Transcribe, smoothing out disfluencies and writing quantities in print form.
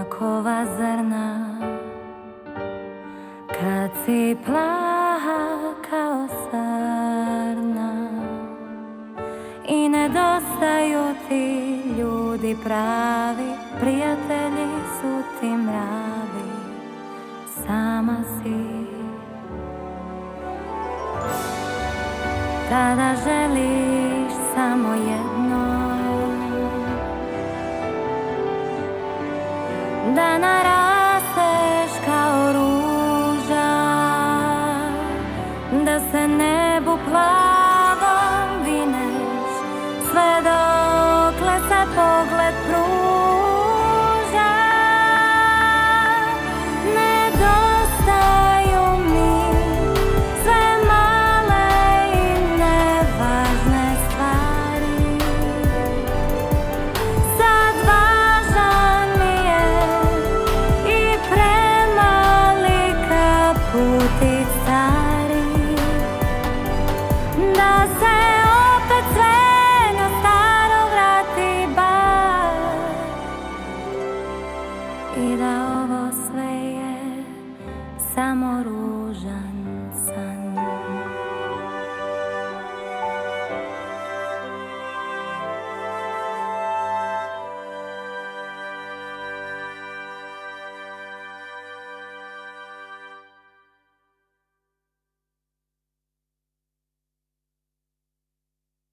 makova zrna, kad si plaha kao srna. I nedostaju ti ljudi pravi, prijatelji su ti mravi, sama si. Tada želiš samo jedno, da narasteš kao ruža, da se nebu plavom vineš, sve dokle se pogled pruža. Nedostaju mi sve male i nevažne stvari, sad važan mi je i premali kaputi stari, da se opet sve na staro vrati bar, i da ovo sve je samo ružan san.